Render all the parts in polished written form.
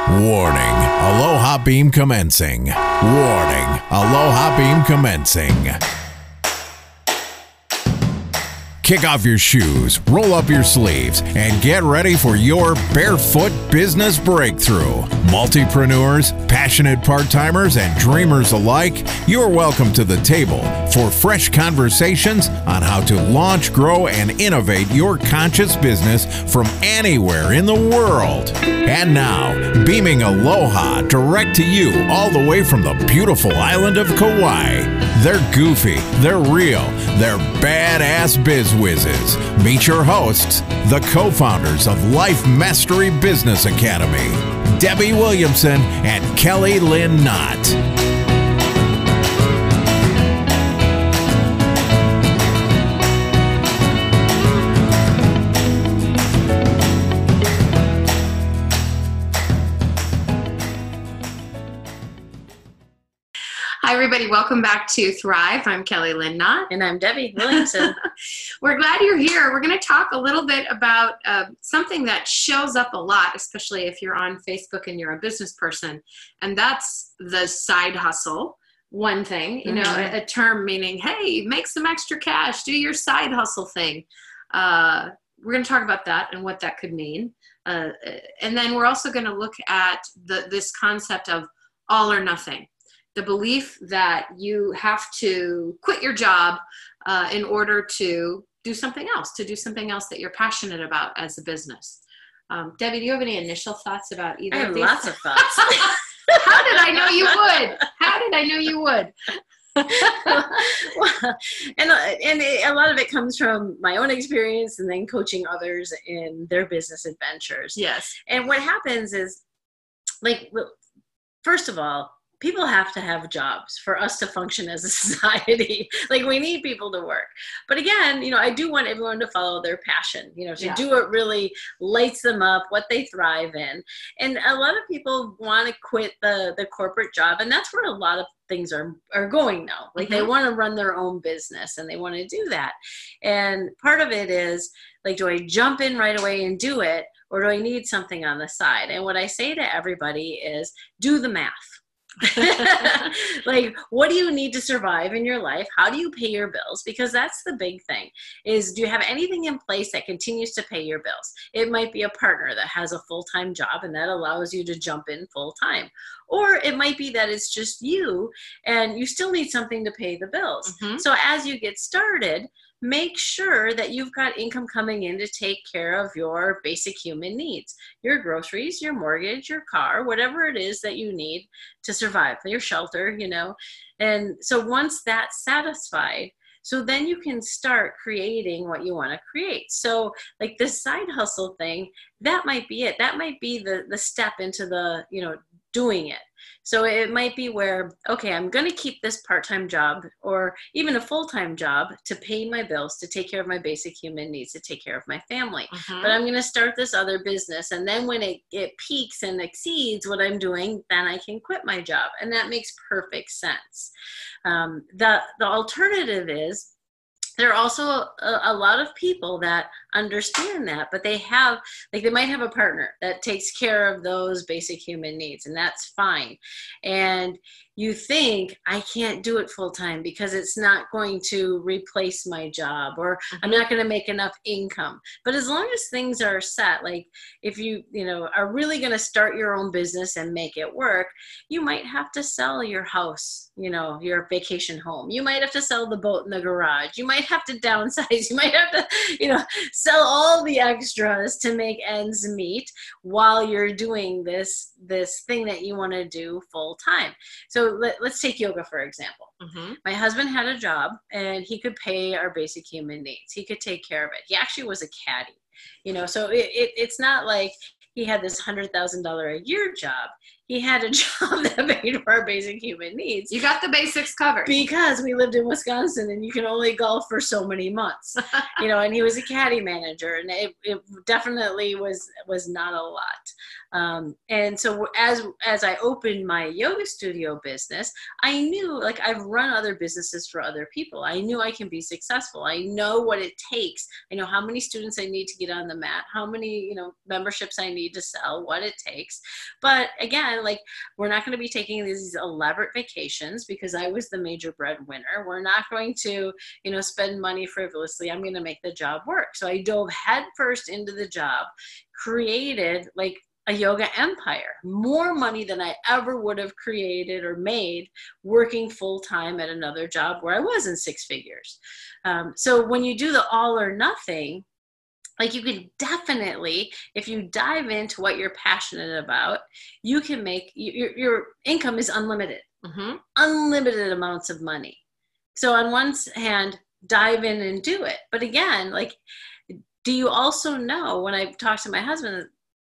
Warning, Aloha Beam commencing. Warning, Aloha Beam commencing. Kick off your shoes, roll up your sleeves, and get ready for your barefoot business breakthrough. Multipreneurs, passionate part-timers, and dreamers alike, you're welcome to the table for fresh conversations on how to launch, grow, and innovate your conscious business from anywhere in the world. And now, beaming aloha direct to you all the way from the beautiful island of Kauai. They're goofy, they're real, they're badass biz whizzes. Meet your hosts, the co-founders of Life Mastery Business Academy, Debbie Williamson and Kelly Lynn Knott. Hi, everybody. Welcome back to Thrive. I'm Kelly Lynn Knott. And I'm Debbie Williamson. We're glad you're here. We're going to talk a little bit about something that shows up a lot, especially if you're on Facebook and you're a business person, and that's the side hustle. One thing, you know, a term meaning, hey, make some extra cash, do your side hustle thing. We're going to talk about that and what that could mean. And then we're also going to look at this concept of all or nothing. The belief that you have to quit your job in order to do something else, that you're passionate about as a business. Debbie, do you have any initial thoughts about either of these? I have lots of thoughts. How did I know you would? How did I know you would? Well, and a lot of it comes from my own experience and then coaching others in their business adventures. Yes. And what happens is, like, first of all, people have to have jobs for us to function as a society. Like, we need people to work. But again, you know, I do want everyone to follow their passion, you know, to do what really lights them up, what they thrive in. And a lot of people want to quit the corporate job. And that's where a lot of things are going now. Like, they want to run their own business and they want to do that. And part of it is, like, do I jump in right away and do it? Or do I need something on the side? And what I say to everybody is, do the math. Like, what do you need to survive in your life? How do you pay your bills? Because that's the big thing, is, do you have anything in place that continues to pay your bills? It might be a partner that has a full-time job and that allows you to jump in full-time. Or it might be that it's just you and you still need something to pay the bills. So as you get started, make sure that you've got income coming in to take care of your basic human needs, your groceries, your mortgage, your car, whatever it is that you need to survive, your shelter, you know. And so once that's satisfied, so then you can start creating what you want to create. So, like, this side hustle thing, that might be it. That might be the step into the, you know, doing it. So it might be where, okay, I'm going to keep this part-time job or even a full-time job to pay my bills, to take care of my basic human needs, to take care of my family. But I'm going to start this other business. And then when it peaks and exceeds what I'm doing, then I can quit my job. And that makes perfect sense. The alternative is, there are also a lot of people that understand that, but they have, like, they might have a partner that takes care of those basic human needs, and that's fine. And you think, I can't do it full time because it's not going to replace my job, or I'm not going to make enough income. But as long as things are set, like, if you know, are really going to start your own business and make it work, you might have to sell your house, you know, your vacation home. You might have to sell the boat in the garage. You might have to downsize. You might have to, you know, sell all the extras to make ends meet while you're doing this thing that you want to do full time. So let's take yoga, for example. My husband had a job and he could pay our basic human needs. He could take care of it. He actually was a caddy, you know, so it's not like he had this $100,000 a year job. he had a job that paid for our basic human needs. You got the basics covered. Because we lived in Wisconsin and you can only golf for so many months, and he was a caddy manager, and it definitely was not a lot. And so as I opened my yoga studio business, I knew, like, I've run other businesses for other people. I knew I can be successful. I know what it takes. I know how many students I need to get on the mat, how many, memberships I need to sell, what it takes. But again, like, we're not going to be taking these elaborate vacations because I was the major breadwinner. We're not going to, spend money frivolously. I'm going to make the job work. So I dove headfirst into the job, created like a yoga empire, more money than I ever would have created or made working full time at another job where I was in six figures. So when you do the all or nothing, like, you can definitely, if you dive into what you're passionate about, you can make your income is unlimited, unlimited amounts of money. So on one hand, dive in and do it. But again, like, do you also know, when I talked to my husband,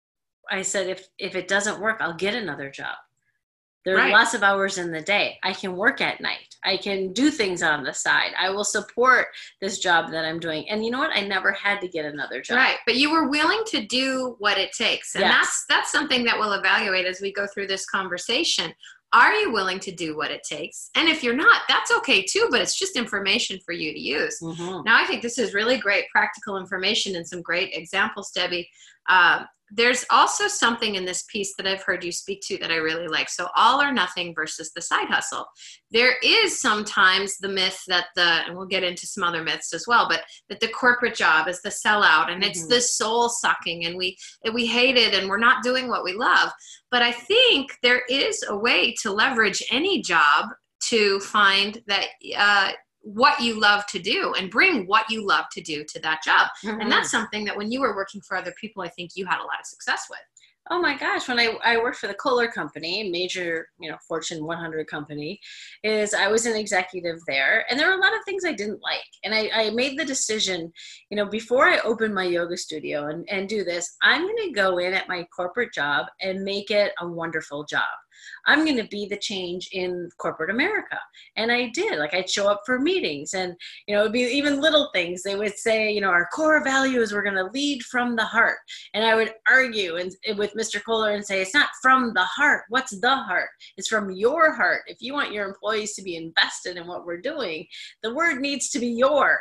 I said, if it doesn't work, I'll get another job. There are lots of hours in the day. I can work at night. I can do things on the side. I will support this job that I'm doing. And you know what? I never had to get another job. Right. But you were willing to do what it takes. And that's something that we'll evaluate as we go through this conversation. Are you willing to do what it takes? And if you're not, that's okay too, but it's just information for you to use. Now, I think this is really great practical information and some great examples, Debbie. There's also something in this piece that I've heard you speak to that I really like. So all or nothing versus the side hustle. There is sometimes the myth that and we'll get into some other myths as well, but that the corporate job is the sellout and it's the soul sucking and we hate it and we're not doing what we love. But I think there is a way to leverage any job to find that, what you love to do and bring what you love to do to that job. And that's something that when you were working for other people, I think you had a lot of success with. Oh my gosh, when I worked for the Kohler Company, major, Fortune 100 company, I was an executive there. And there were a lot of things I didn't like. And I made the decision, before I opened my yoga studio and do this, I'm going to go in at my corporate job and make it a wonderful job. I'm going to be the change in corporate America. And I did. Like, I'd show up for meetings and, it would be even little things. They would say, our core values, we're going to lead from the heart. And I would argue with Mr. Kohler and say, it's not from the heart. What's the heart? It's from your heart. If you want your employees to be invested in what we're doing, the word needs to be your.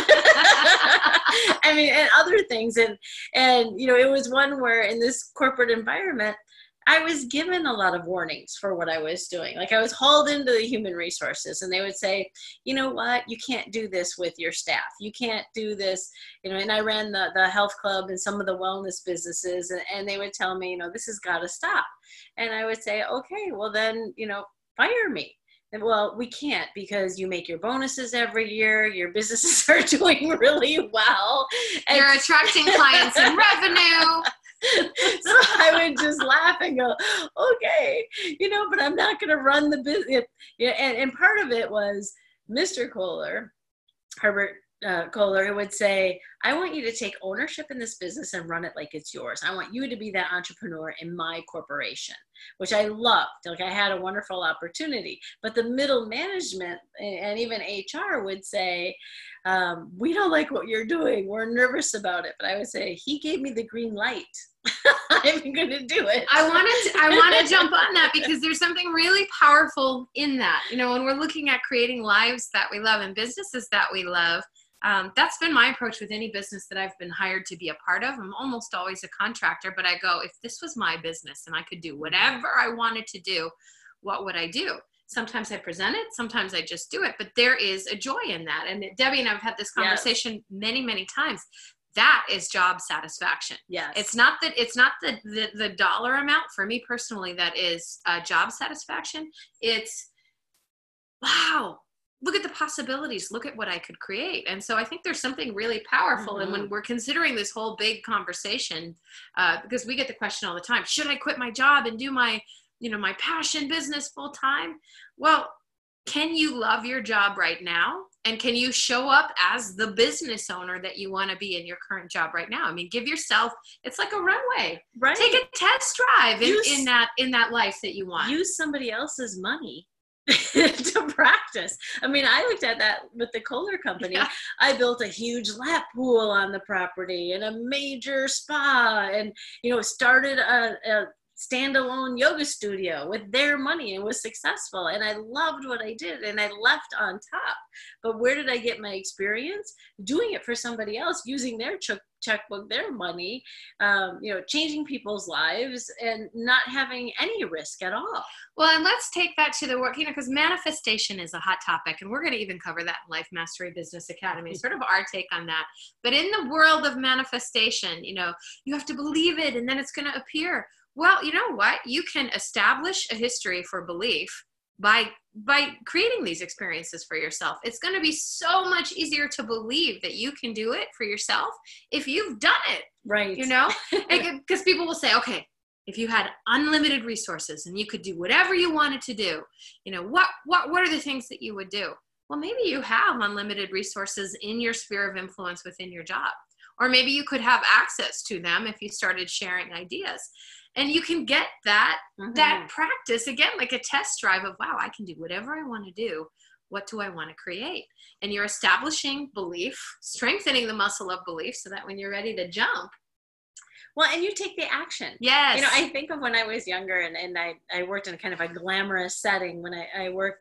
I mean, and other things. And it was one where in this corporate environment, I was given a lot of warnings for what I was doing. Like, I was hauled into the human resources and they would say, you know what, you can't do this with your staff. You can't do this, and I ran the health club and some of the wellness businesses and they would tell me, this has got to stop. And I would say, okay, well then, fire me. And, well, we can't because you make your bonuses every year. Your businesses are doing really well. And you're attracting clients and revenue. So I would just laugh and go, okay, but I'm not going to run the business. And part of it was Mr. Kohler, Herbert Kohler, who would say, I want you to take ownership in this business and run it like it's yours. I want you to be that entrepreneur in my corporation, which I loved. Like, I had a wonderful opportunity. But the middle management and even HR would say, we don't like what you're doing. We're nervous about it. But I would say, he gave me the green light. I'm going to do it. I want to jump on that because there's something really powerful in that. When we're looking at creating lives that we love and businesses that we love, that's been my approach with any business that I've been hired to be a part of. I'm almost always a contractor, but I go, if this was my business and I could do whatever I wanted to do, what would I do? Sometimes I present it, sometimes I just do it, but there is a joy in that. And Debbie and I have had this conversation many, many times. That is job satisfaction. Yes. It's not the dollar amount for me personally that is job satisfaction. It's, wow, look at the possibilities. Look at what I could create. And so I think there's something really powerful. And when we're considering this whole big conversation, because we get the question all the time, should I quit my job and do my passion business full time? Well, can you love your job right now? And can you show up as the business owner that you want to be in your current job right now? I mean, give yourself, it's like a runway. Right. Take a test drive in that life that you want. Use somebody else's money to practice. I mean, I looked at that with the Kohler company. Yeah. I built a huge lap pool on the property and a major spa, and, you know, started a standalone yoga studio with their money and was successful. And I loved what I did and I left on top. But where did I get my experience? Doing it for somebody else, using their checkbook, their money, you know, changing people's lives and not having any risk at all. Well, and let's take that to the work, you know, because manifestation is a hot topic, and we're going to even cover that in Life Mastery Business Academy, sort of our take on that. But in the world of manifestation, you know, you have to believe it and then it's going to appear. Well, you know what? You can establish a history for belief by creating these experiences for yourself. It's going to be so much easier to believe that you can do it for yourself if you've done it. Right. You know, because people will say, okay, if you had unlimited resources and you could do whatever you wanted to do, you know, what are the things that you would do? Well, maybe you have unlimited resources in your sphere of influence within your job, or maybe you could have access to them if you started sharing ideas. And you can get that practice, again, like a test drive of, wow, I can do whatever I want to do. What do I want to create? And you're establishing belief, strengthening the muscle of belief so that when you're ready to jump. Well, and you take the action. Yes. You know, I think of when I was younger and I worked in kind of a glamorous setting when I worked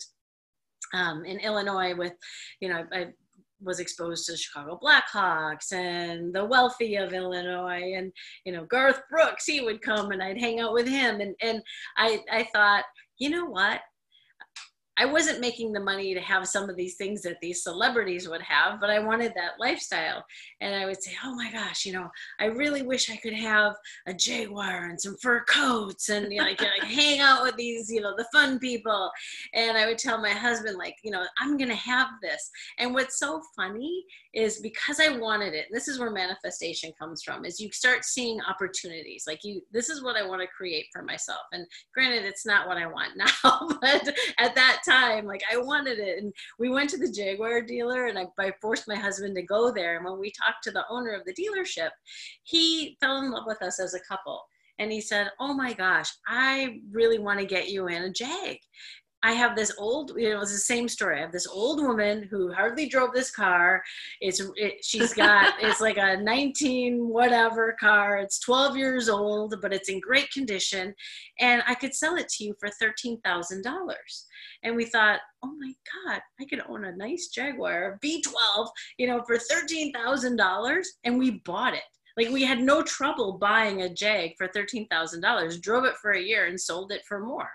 in Illinois with, you know, I was exposed to the Chicago Blackhawks and the wealthy of Illinois, and, you know, Garth Brooks, he would come and I'd hang out with him. And I thought, you know what? I wasn't making the money to have some of these things that these celebrities would have, but I wanted that lifestyle. And I would say, oh my gosh, you know, I really wish I could have a Jaguar and some fur coats and, you know, like hang out with these, you know, the fun people. And I would tell my husband, like, you know, I'm going to have this. And what's so funny is because I wanted it, this is where manifestation comes from, is you start seeing opportunities. Like, this is what I want to create for myself. And granted, it's not what I want now, but at that time, like, I wanted it. And we went to the Jaguar dealer, and I forced my husband to go there. And when we talked to the owner of the dealership, he fell in love with us as a couple. And he said, oh my gosh, I really want to get you in a Jag. I have this old, you know, it's the same story. I have this old woman who hardly drove this car. She's got, it's like a 19 whatever car. It's 12 years old, but it's in great condition. And I could sell it to you for $13,000. And we thought, oh my God, I could own a nice Jaguar V12, you know, for $13,000. And we bought it. Like, we had no trouble buying a Jag for $13,000, drove it for a year and sold it for more.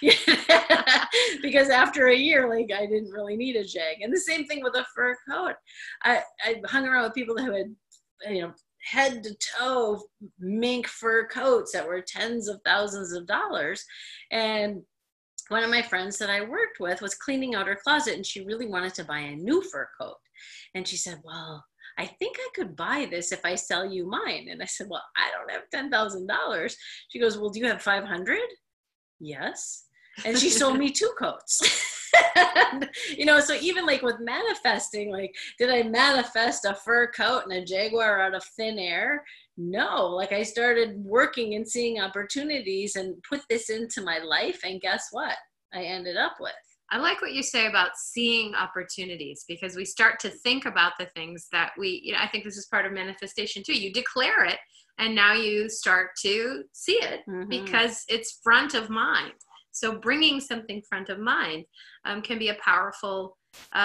Because after a year, like, I didn't really need a Jag. And the same thing with a fur coat. I hung around with people who had, you know, head to toe mink fur coats that were tens of thousands of dollars. And one of my friends that I worked with was cleaning out her closet, and she really wanted to buy a new fur coat. And she said, well, I think I could buy this if I sell you mine. And I said, well, I don't have $10,000. She goes, well, do you have 500? Yes. And she sold me 2 coats. And, you know, so even like with manifesting, like, did I manifest a fur coat and a Jaguar out of thin air? No, like, I started working and seeing opportunities and put this into my life. And guess what? I ended up with. I like what you say about seeing opportunities, because we start to think about the things that you know, I think this is part of manifestation too. You declare it and now you start to see it because it's front of mind. So bringing something front of mind can be a powerful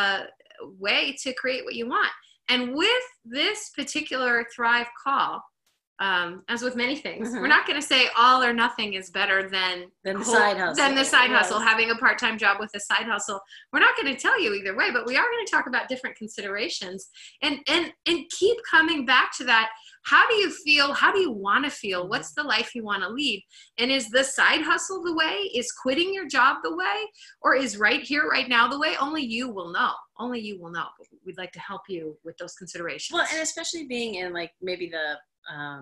way to create what you want. And with this particular Thrive call, as with many things, we're not going to say all or nothing is better than the side hustle. Than the side hustle, having a part-time job with a side hustle. We're not going to tell you either way, but we are going to talk about different considerations and keep coming back to that. How do you feel? How do you want to feel? What's the life you want to lead? And is the side hustle the way? Is quitting your job the way? Or is right here, right now the way? Only you will know. Only you will know. But we'd like to help you with those considerations. Well, and especially being in, like, maybe the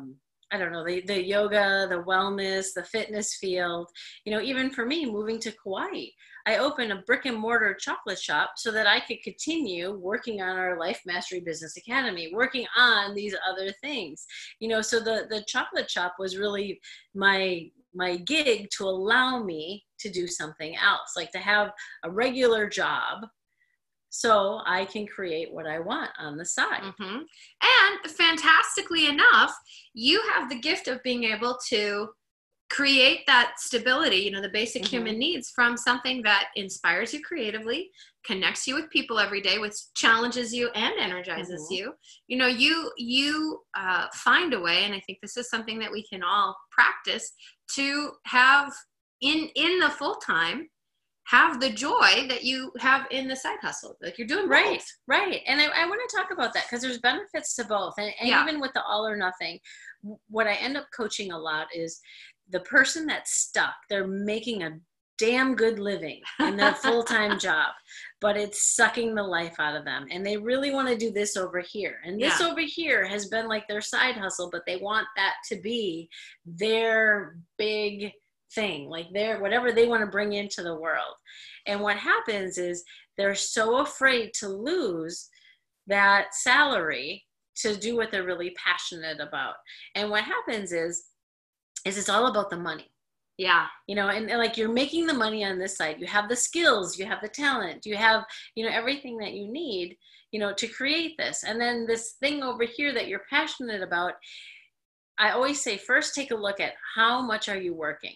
I don't know, the yoga, the wellness, the fitness field. Even for me, moving to Kauai, I opened a brick and mortar chocolate shop so that I could continue working on our Life Mastery Business Academy, working on these other things. So the chocolate shop was really my gig to allow me to do something else, like to have a regular job so I can create what I want on the side. Mm-hmm. And fantastically enough, you have the gift of being able to create that stability, the basic human needs from something that inspires you creatively, connects you with people every day, which challenges you and energizes you. You find a way, and I think this is something that we can all practice, to have in the full time, have the joy that you have in the side hustle. Like you're doing both. Right. And I want to talk about that because there's benefits to both. And even with the all or nothing, what I end up coaching a lot is the person that's stuck. They're making a damn good living in their full-time job, but it's sucking the life out of them. And they really want to do this over here. And this over here has been like their side hustle, but they want that to be their big thing, like whatever they want to bring into the world. And what happens is they're so afraid to lose that salary to do what they're really passionate about. And what happens is it's all about the money. Yeah. And like you're making the money on this side. You have the skills, you have the talent, you have, everything that you need, to create this. And then this thing over here that you're passionate about, I always say, first take a look at how much are you working?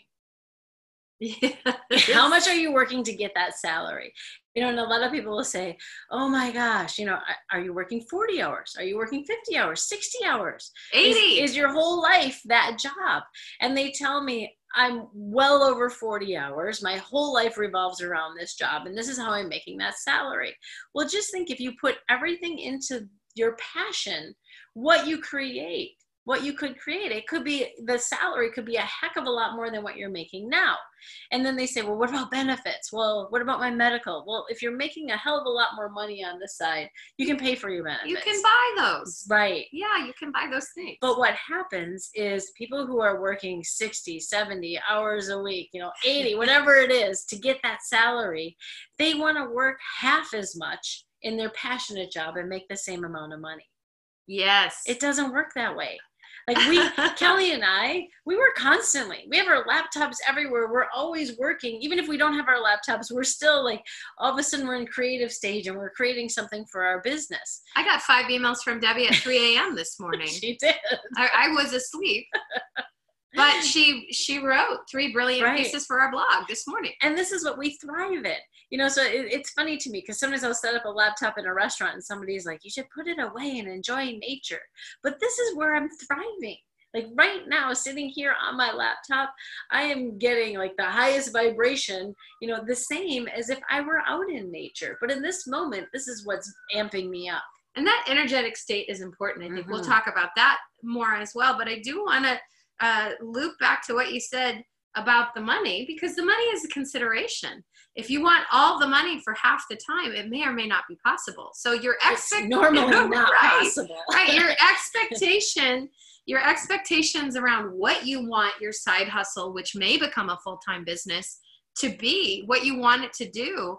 How much are you working to get that salary? And a lot of people will say, oh my gosh, are you working 40 hours? Are you working 50 hours, 60 hours? 80? Is your whole life that job? And they tell me, I'm well over 40 hours. My whole life revolves around this job. And this is how I'm making that salary. Well, just think if you put everything into your passion, what you could create. It could be, the salary could be a heck of a lot more than what you're making now. And then they say, well, what about benefits? Well, what about my medical? Well, if you're making a hell of a lot more money on this side, you can pay for your benefits. You can buy those. Right. Yeah, you can buy those things. But what happens is people who are working 60, 70 hours a week, 80, whatever it is to get that salary, they want to work half as much in their passionate job and make the same amount of money. Yes. It doesn't work that way. Like Kelly and I, we work constantly. We have our laptops everywhere. We're always working. Even if we don't have our laptops, we're still like, all of a sudden we're in creative stage and we're creating something for our business. I got 5 emails from Debbie at 3 a.m. this morning. She did. I was asleep. But she wrote 3 brilliant pieces for our blog this morning. And this is what we thrive in. So it's funny to me because sometimes I'll set up a laptop in a restaurant and somebody's like, you should put it away and enjoy nature. But this is where I'm thriving. Like right now, sitting here on my laptop, I am getting like the highest vibration, the same as if I were out in nature. But in this moment, this is what's amping me up. And that energetic state is important. I think we'll talk about that more as well. But I do want to loop back to what you said about the money, because the money is a consideration. If you want all the money for half the time, it may or may not be possible. So your normally not possible. Right. Your expectations around what you want your side hustle, which may become a full-time business, to be what you want it to do,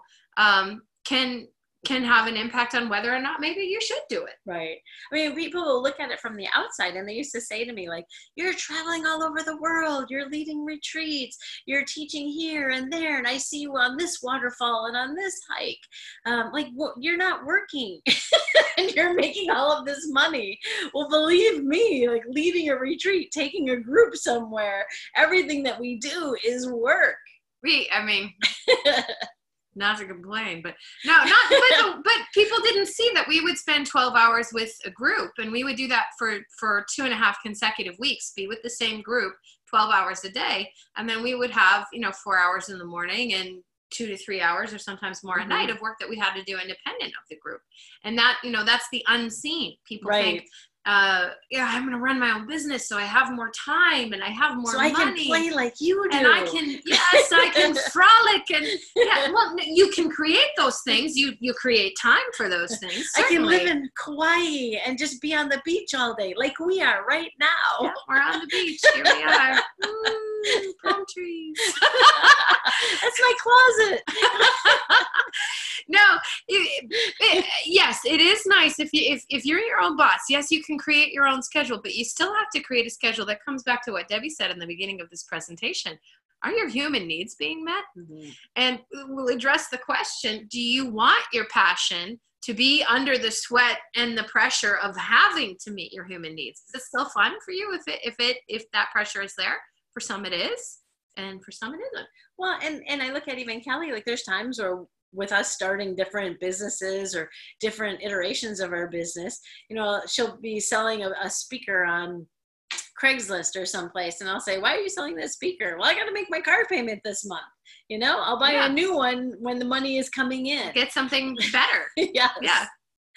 can have an impact on whether or not maybe you should do it. Right. I mean, people will look at it from the outside and they used to say to me, like, you're traveling all over the world, you're leading retreats, you're teaching here and there, and I see you on this waterfall and on this hike. Well, you're not working and you're making all of this money. Well, believe me, like leading a retreat, taking a group somewhere, everything that we do is work. Not to complain, but but people didn't see that we would spend 12 hours with a group, and we would do that for 2.5 consecutive weeks, be with the same group 12 hours a day. And then we would have, 4 hours in the morning and 2 to 3 hours or sometimes more at night of work that we had to do independent of the group. And that, that's the unseen. People think I'm going to run my own business, so I have more time and I have more money. So I can play like you do. And I can frolic. And well, you can create those things. You create time for those things. Certainly. I can live in Kauai and just be on the beach all day, like we are right now. Yeah, we're on the beach. Here we are. Palm trees. That's my closet. No, yes, it is nice if you're your own boss. Yes, you can create your own schedule, but you still have to create a schedule that comes back to what Debbie said in the beginning of this presentation. Are your human needs being met? Mm-hmm. And we'll address the question, do you want your passion to be under the sweat and the pressure of having to meet your human needs? Is it still fun for you if that pressure is there? For some it is, and for some it isn't. Well, and I look at even Kelly, like there's times where with us starting different businesses or different iterations of our business, she'll be selling a speaker on Craigslist or someplace. And I'll say, why are you selling this speaker? Well, I got to make my car payment this month. I'll buy a new one when the money is coming in. Get something better. Yes. Yeah.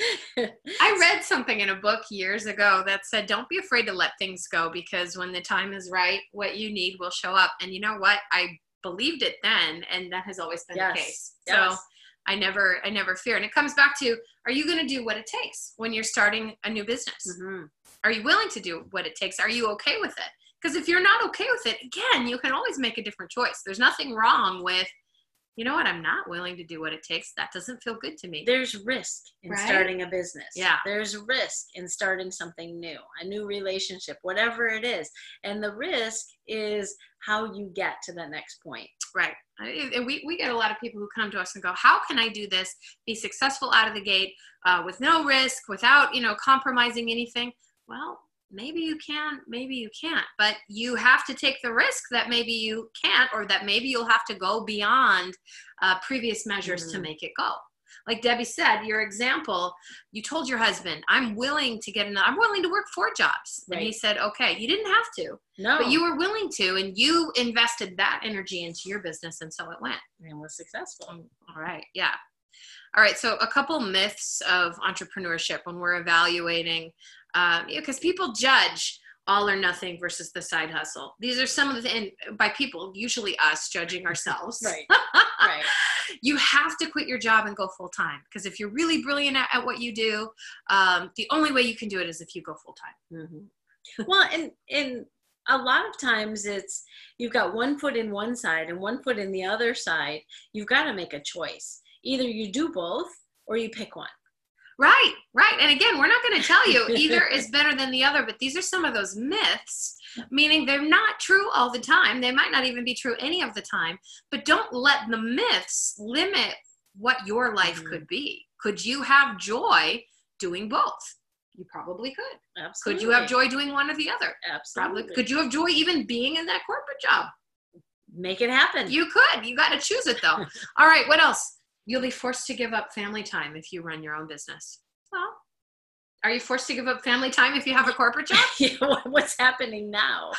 I read something in a book years ago that said, don't be afraid to let things go, because when the time is right, what you need will show up. And you know what? I believed it then, and that has always been the case. Yes. So I never fear. And it comes back to, are you going to do what it takes when you're starting a new business? Mm-hmm. Are you willing to do what it takes? Are you okay with it? Because if you're not okay with it, again, you can always make a different choice. There's nothing wrong with, you know what, I'm not willing to do what it takes. That doesn't feel good to me. There's risk in starting a business. Yeah. There's risk in starting something new, a new relationship, whatever it is. And the risk is how you get to the next point. Right. And we get a lot of people who come to us and go, how can I do this, be successful out of the gate with no risk, without, compromising anything? Well, maybe you can, maybe you can't, but you have to take the risk that maybe you can't, or that maybe you'll have to go beyond previous measures to make it go. Like Debbie said, your example, you told your husband, I'm willing to work 4 jobs. Right. And he said, okay, you didn't have to, but you were willing to, and you invested that energy into your business. And so it went. And was successful. All right. Yeah. All right. So a couple myths of entrepreneurship when we're evaluating, because people judge all or nothing versus the side hustle. These are some of the, and by people, usually us judging ourselves. Right. Right. You have to quit your job and go full time, because if you're really brilliant at what you do, the only way you can do it is if you go full time. Mm-hmm. Well, and a lot of times it's, you've got one foot in one side and one foot in the other side. You've got to make a choice. Either you do both or you pick one. Right. And again, we're not going to tell you either is better than the other, but these are some of those myths, meaning they're not true all the time. They might not even be true any of the time, but don't let the myths limit what your life could be. Could you have joy doing both? You probably could. Absolutely. Could you have joy doing one or the other? Absolutely. Probably. Could you have joy even being in that corporate job? Make it happen. You could. You got to choose it though. All right. What else? You'll be forced to give up family time if you run your own business. Well, are you forced to give up family time if you have a corporate job? Yeah, what's happening now?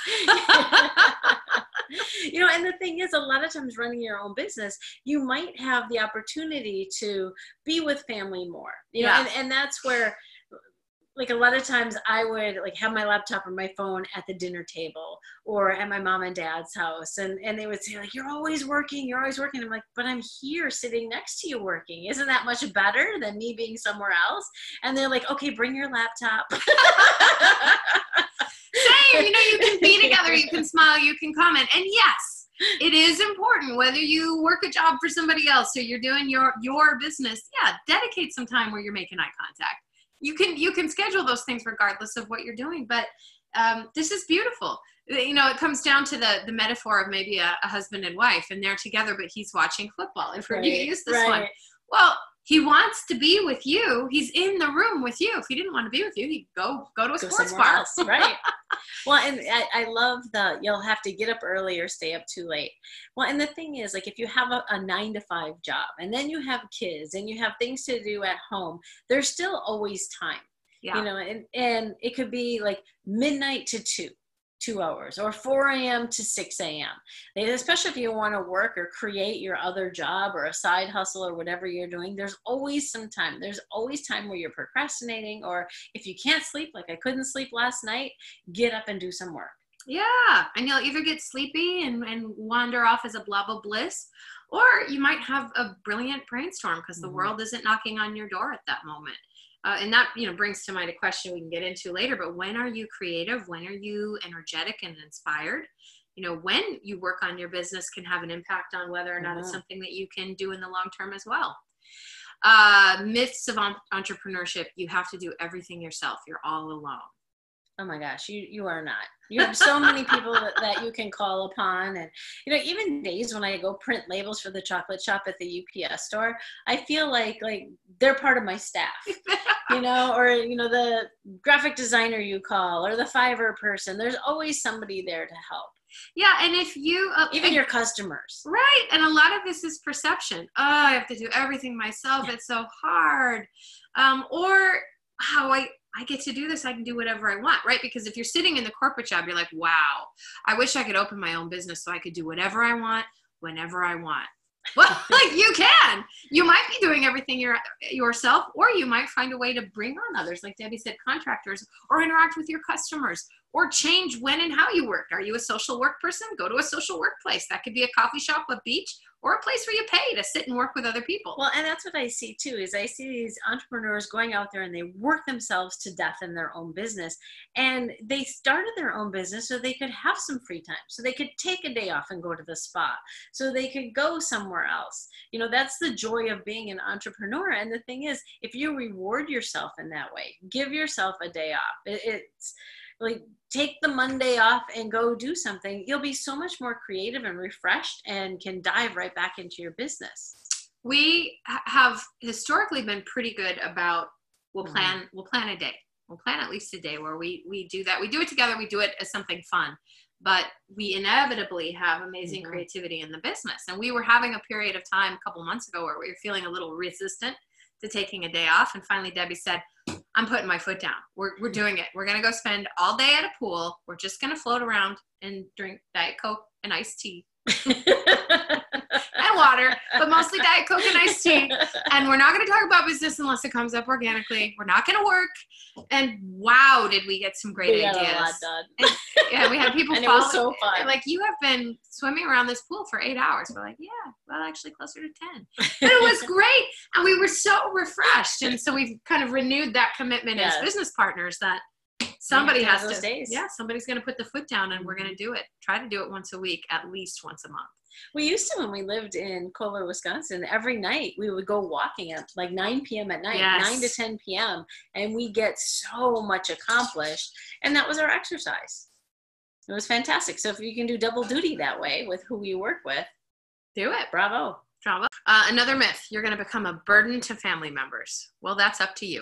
And the thing is, a lot of times running your own business, you might have the opportunity to be with family more. And that's where, like, a lot of times I would have my laptop or my phone at the dinner table or at my mom and dad's house. And they would say, you're always working. I'm like, but I'm here sitting next to you working. Isn't that much better than me being somewhere else? And they're like, okay, bring your laptop. Same, you can be together, you can smile, you can comment. And yes, it is important whether you work a job for somebody else or you're doing your business. Yeah, dedicate some time where you're making eye contact. You can schedule those things regardless of what you're doing, but this is beautiful. It comes down to the metaphor of maybe a husband and wife, and they're together, but he's watching football. I've heard you use this one. Well, he wants to be with you. He's in the room with you. If he didn't want to be with you, he'd go to a sports bar. Else, right. Well, and I love you'll have to get up early or stay up too late. Well, and the thing is, if you have a 9-to-5 job and then you have kids and you have things to do at home, there's still always time. Yeah. And it could be midnight to 2. 2 hours, or 4 a.m. to 6 a.m. Especially if you want to work or create your other job or a side hustle or whatever you're doing, there's always some time. There's always time where you're procrastinating, or if you can't sleep, like I couldn't sleep last night, get up and do some work. Yeah, and you'll either get sleepy and wander off as a blob of bliss, or you might have a brilliant brainstorm because the world isn't knocking on your door at that moment. And that, brings to mind a question we can get into later, but when are you creative? When are you energetic and inspired? When you work on your business can have an impact on whether or not it's something that you can do in the long term as well. Myths of entrepreneurship. You have to do everything yourself. You're all alone. Oh my gosh, you are not. You have so many people that you can call upon. And, even days when I go print labels for the chocolate shop at the UPS store, I feel like they're part of my staff, or, the graphic designer you call, or the Fiverr person. There's always somebody there to help. Yeah, and if you... even your customers. Right, and a lot of this is perception. Oh, I have to do everything myself. It's so hard. Or how I get to do this, I can do whatever I want, right? Because if you're sitting in the corporate job, you're like, wow, I wish I could open my own business so I could do whatever I want, whenever I want. Well, you can. You might be doing everything yourself, or you might find a way to bring on others, like Debbie said, contractors, or interact with your customers, or change when and how you work. Are you a social work person? Go to a social workplace. That could be a coffee shop, a beach, or a place where you pay to sit and work with other people. Well, and that's what I see too, is I see these entrepreneurs going out there and they work themselves to death in their own business. And they started their own business so they could have some free time, so they could take a day off and go to the spa, so they could go somewhere else. That's the joy of being an entrepreneur. And the thing is, if you reward yourself in that way, give yourself a day off. It's like, take the Monday off and go do something. You'll be so much more creative and refreshed and can dive right back into your business. We have historically been pretty good about, we'll plan a day. We'll plan at least a day where we do that. We do it together. We do it as something fun, but we inevitably have amazing creativity in the business. And we were having a period of time a couple months ago where we were feeling a little resistant to taking a day off. And finally, Debbie said, I'm putting my foot down. We're doing it. We're going to go spend all day at a pool. We're just going to float around and drink Diet Coke and iced tea and water, but mostly Diet Coke and iced tea. And we're not going to talk about business unless it comes up organically. We're not going to work. And wow, did we get some great ideas. Got a lot done. And, yeah, we had people and it was so fun. Like, you have been swimming around this pool for 8 hours. We're like, yeah, well, actually closer to 10. But it was great. And we were so refreshed. And so we've kind of renewed that commitment as business partners that somebody has those to, days. Somebody's going to put the foot down, and we're going to do it. Try to do it once a week, at least once a month. We used to, when we lived in Kohler, Wisconsin, every night we would go walking at like 9 p.m. at night, 9 to 10 p.m. And we get so much accomplished. And that was our exercise. It was fantastic. So if you can do double duty that way with who you work with, do it. Bravo. Another myth, you're going to become a burden to family members. Well, that's up to you.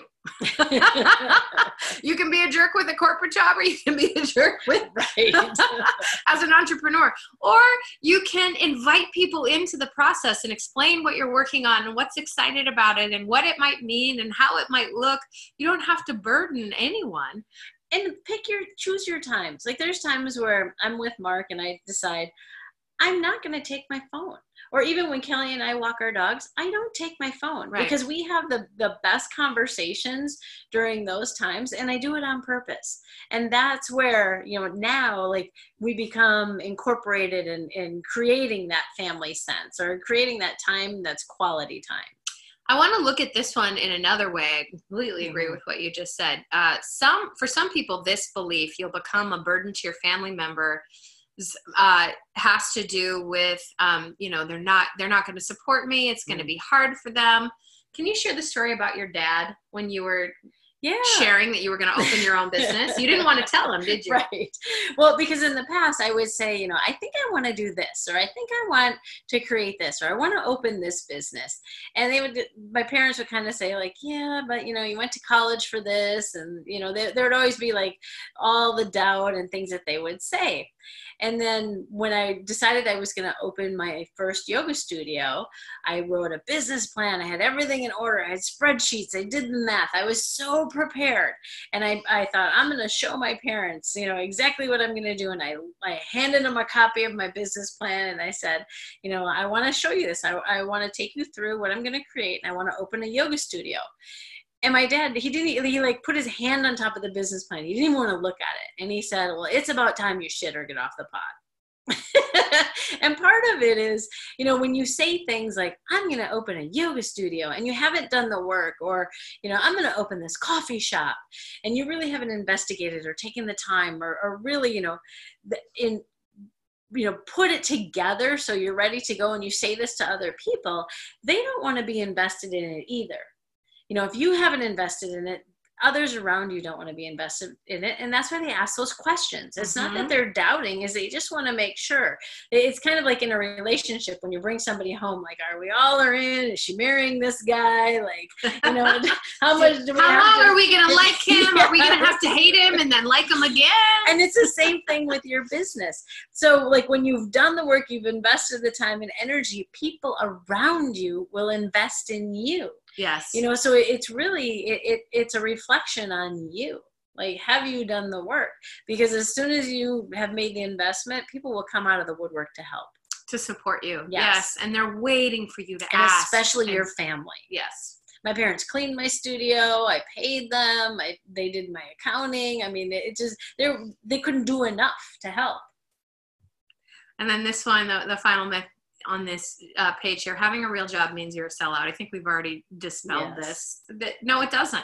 You can be a jerk with a corporate job, or you can be a jerk with as an entrepreneur. Or you can invite people into the process and explain what you're working on and what's excited about it and what it might mean and how it might look. You don't have to burden anyone. And choose your times. Like, there's times where I'm with Mark and I decide I'm not going to take my phone. Or even when Kelly and I walk our dogs, I don't take my phone because we have the best conversations during those times, and I do it on purpose. And that's where, now, like, we become incorporated in creating that family sense, or creating that time that's quality time. I want to look at this one in another way. I completely agree with what you just said. For some people, this belief, you'll become a burden to your family member, has to do with, they're not going to support me. It's going to be hard for them. Can you share the story about your dad when you were sharing that you were going to open your own business? You didn't want to tell him, did you? Right. Well, because in the past I would say, I think I want to do this, or I think I want to create this, or I want to open this business. And my parents would kind of say, like, yeah, but you went to college for this. And, there would always be like all the doubt and things that they would say. And then when I decided I was going to open my first yoga studio, I wrote a business plan. I had everything in order. I had spreadsheets. I did the math. I was so so prepared. And I thought, I'm going to show my parents, exactly what I'm going to do. And I handed them a copy of my business plan. And I said, I want to show you this. I want to take you through what I'm going to create. And I want to open a yoga studio. And my dad, he like put his hand on top of the business plan. He didn't even want to look at it. And he said, well, it's about time you shit or get off the pot. And part of it is, when you say things like, I'm going to open a yoga studio, and you haven't done the work, or, I'm going to open this coffee shop, and you really haven't investigated or taken the time or really, put it together so you're ready to go and you say this to other people, they don't want to be invested in it either. If you haven't invested in it, others around you don't want to be invested in it. And that's why they ask those questions. It's not that they're doubting, is they just want to make sure. It's kind of like in a relationship when you bring somebody home, like, are we all are in? Is she marrying this guy? Like, how much do we how long are we going to like him? Are we going to have to hate him and then like him again? And it's the same thing with your business. So like when you've done the work, you've invested the time and energy, people around you will invest in you. Yes. So it's really, it's a reflection on you. Like, have you done the work? Because as soon as you have made the investment, people will come out of the woodwork to help. To support you. Yes. And they're waiting for you to and ask. Especially your family. Yes. My parents cleaned my studio. I paid them. They did my accounting. I mean, it just, they couldn't do enough to help. And then this one, the final myth on this page here, having a real job means you're a sellout. I think we've already dispelled this. No, it doesn't.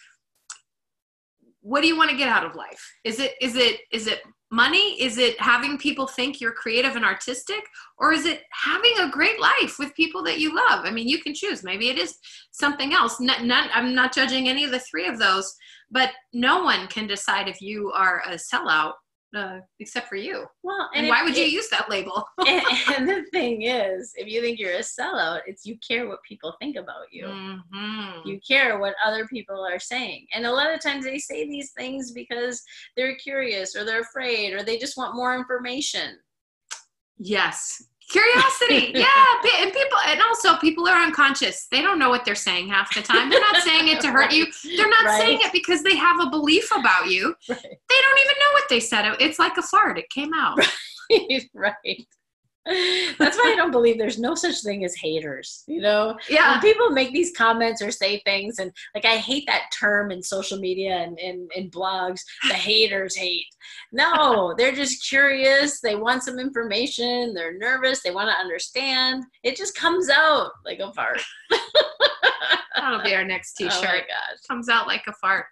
What do you want to get out of life? Is it money? Is it having people think you're creative and artistic? Or is it having a great life with people that you love? I mean, you can choose. Maybe it is something else. I'm not judging any of the three of those, but no one can decide if you are a sellout except for you. Well, and why would you use that label? and the thing is, if you think you're a sellout, it's you care what people think about you. Mm-hmm. You care what other people are saying. And a lot of times they say these things because they're curious or they're afraid or they just want more information. Yes. Curiosity. Yeah. And also people are unconscious. They don't know what they're saying half the time. They're not saying it to hurt you. They're not saying it because they have a belief about you. Right. They don't even know what they said. It's like a fart. It came out. Right. That's why I don't believe there's no such thing as haters, Yeah. When people make these comments or say things, and like, I hate that term in social media and in blogs, the haters hate. No, they're just curious. They want some information. They're nervous. They want to understand. It just comes out like a fart. That'll be our next t-shirt. Oh my gosh. Comes out like a fart.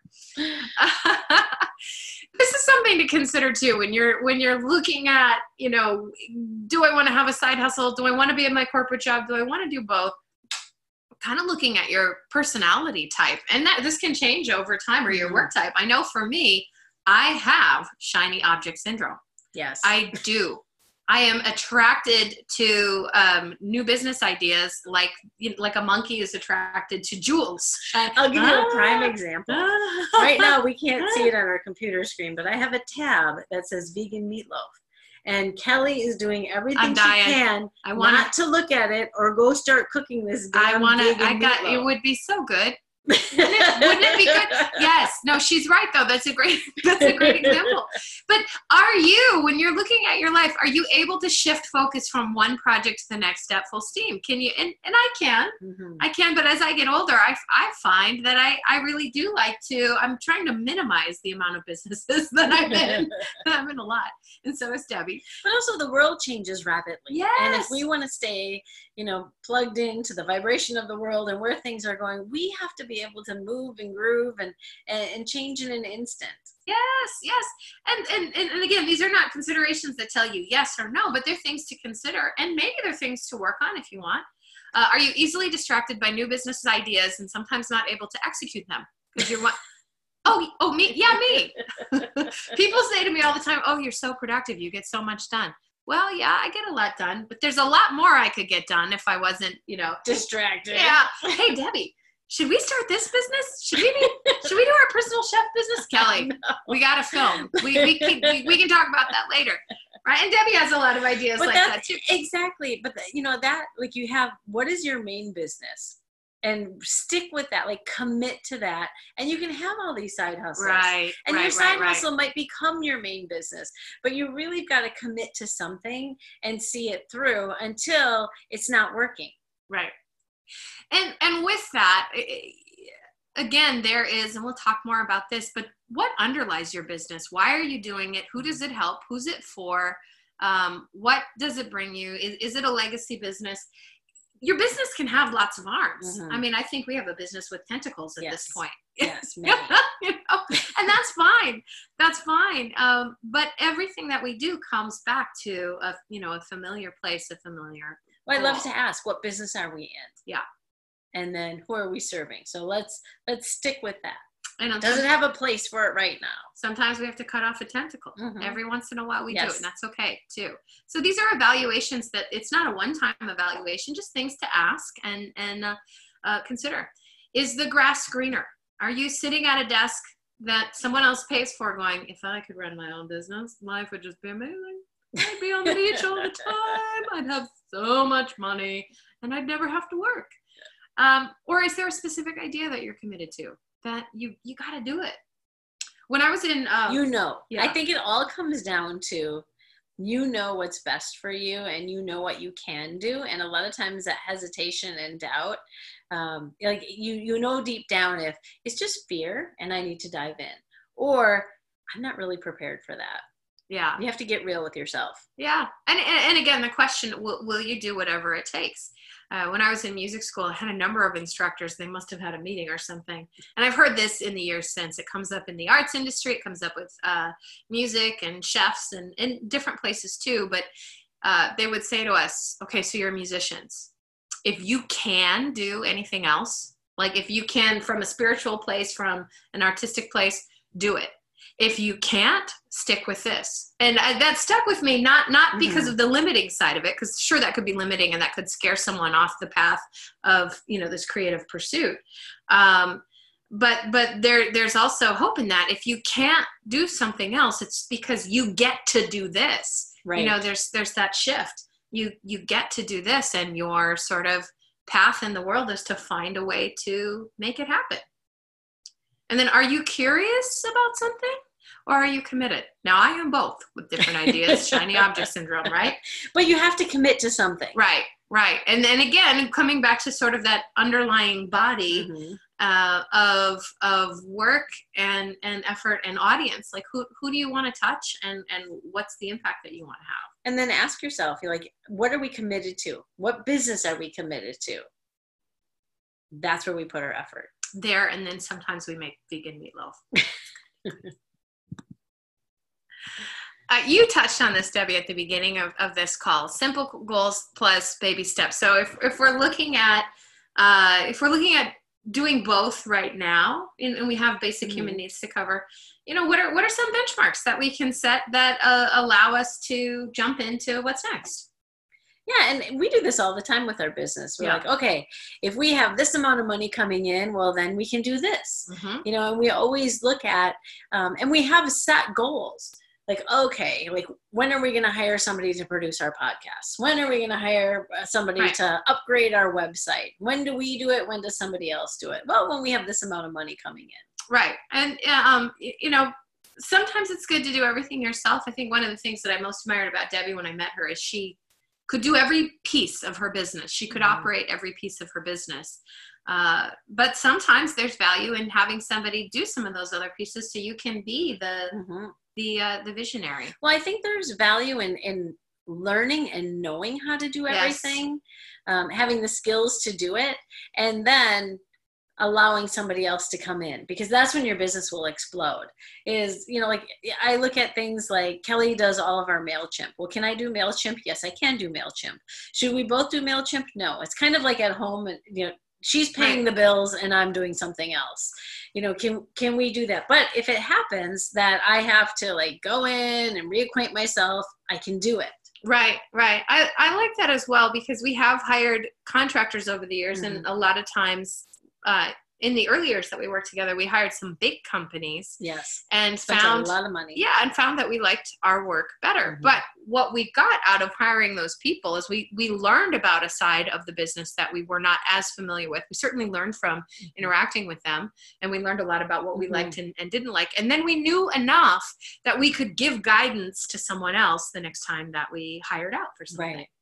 This is something to consider too when you're looking at, do I want to have a side hustle? Do I want to be in my corporate job? Do I want to do both? Kind of looking at your personality type, and that this can change over time, or your work type. I know for me, I have shiny object syndrome. Yes, I do. I am attracted to new business ideas like a monkey is attracted to jewels. I'll give you a prime example. Right now, we can't see it on our computer screen, but I have a tab that says vegan meatloaf. And Kelly is doing everything she can not to look at it or go start cooking this damn vegan meatloaf. It would be so good. Wouldn't it be good? Yes. No, she's right though. That's a great example. But are you, when you're looking at your life, are you able to shift focus from one project to the next at full steam? Can you? And I can. Mm-hmm. I can, but as I get older, I find that I really do like to, I'm trying to minimize the amount of businesses that I'm in. I'm in a lot. And so is Debbie. But also the world changes rapidly. Yes. And if we want to stay, plugged into the vibration of the world and where things are going, we have to be able to move and groove and change in an instant. Yes. And again, these are not considerations that tell you yes or no, but they're things to consider, and maybe they're things to work on if you want. Are you easily distracted by new business ideas and sometimes not able to execute them? Because you're me. Yeah, me. People say to me all the time, oh, you're so productive. You get so much done. Well, yeah, I get a lot done, but there's a lot more I could get done if I wasn't, distracted. Yeah. Hey, Debbie, should we start this business? Should we do our personal chef business? Kelly, no. We got to film. We can talk about that later. Right. And Debbie has a lot of ideas like that too. Exactly. But you have, what is your main business? and stick with that, like commit to that. And you can have all these side hustles. Right. And right, your side right, hustle might become your main business, but you really got to commit to something and see it through until it's not working. Right. And with that, again, there is, and we'll talk more about this, but what underlies your business? Why are you doing it? Who does it help? Who's it for? What does it bring you? Is it a legacy business? Your business can have lots of arms. Mm-hmm. I mean, I think we have a business with tentacles at this point. Yes, you know? And that's fine. That's fine. But everything that we do comes back to a familiar place, a familiar. Well, I'd love to ask, what business are we in? Yeah. And then who are we serving? So let's stick with that. And does it have a place for it right now? Sometimes we have to cut off a tentacle. Mm-hmm. Every once in a while we do it, and that's okay too. So these are evaluations that it's not a one-time evaluation, just things to ask and consider. Is the grass greener? Are you sitting at a desk that someone else pays for going, if I could run my own business, life would just be amazing. I'd be on the beach all the time. I'd have so much money and I'd never have to work. Or is there a specific idea that you're committed to that you got to do it? When I was in, I think it all comes down to, what's best for you and what you can do. And a lot of times that hesitation and doubt, like deep down if it's just fear and I need to dive in, or I'm not really prepared for that. Yeah. You have to get real with yourself. Yeah. And again, the question, will you do whatever it takes? When I was in music school, I had a number of instructors. They must have had a meeting or something. And I've heard this in the years since. It comes up in the arts industry. It comes up with music and chefs and in different places too. But they would say to us, okay, so you're musicians. If you can do anything else, like if you can from a spiritual place, from an artistic place, do it. If you can't, stick with this. And that stuck with me, not because of the limiting side of it, because sure, that could be limiting and that could scare someone off the path of, this creative pursuit. But there's also hope in that. If you can't do something else, it's because you get to do this. Right. There's that shift. You get to do this, and your sort of path in the world is to find a way to make it happen. And then, are you curious about something? Or are you committed? Now, I am both with different ideas, shiny object syndrome, right? But you have to commit to something. Right. And then again, coming back to sort of that underlying body of work and effort and audience, like who do you want to touch and what's the impact that you want to have? And then ask yourself, what are we committed to? What business are we committed to? That's where we put our effort. There, and then sometimes we make vegan meatloaf. You touched on this, Debbie, at the beginning of this call. Simple goals plus baby steps. So if we're looking at doing both right now, and we have basic human needs to cover, what are some benchmarks that we can set that allow us to jump into what's next? Yeah, and we do this all the time with our business. We're like, okay, if we have this amount of money coming in, well, then we can do this. And we always look at, and we have set goals. Like, okay, when are we going to hire somebody to produce our podcast? When are we going to hire somebody to upgrade our website? When do we do it? When does somebody else do it? Well, when we have this amount of money coming in. Right. And, sometimes it's good to do everything yourself. I think one of the things that I most admired about Debbie when I met her is she could do every piece of her business. She could operate every piece of her business. But sometimes there's value in having somebody do some of those other pieces so you can be the visionary. Well, I think there's value in learning and knowing how to do everything, having the skills to do it, and then allowing somebody else to come in, because that's when your business will explode. I look at things like Kelly does all of our MailChimp. Well, can I do MailChimp? Yes, I can do MailChimp. Should we both do MailChimp? No. It's kind of like at home, and she's paying the bills and I'm doing something else. Can we do that? But if it happens that I have to go in and reacquaint myself, I can do it. Right. I like that as well, because we have hired contractors over the years, and a lot of times in the early years that we worked together, we hired some big companies. Yes. And Spent found a lot of money. Yeah, and found that we liked our work better. But what we got out of hiring those people is we learned about a side of the business that we were not as familiar with. We certainly learned from interacting with them, and we learned a lot about what we liked and didn't like. And then we knew enough that we could give guidance to someone else the next time that we hired out for something. Right.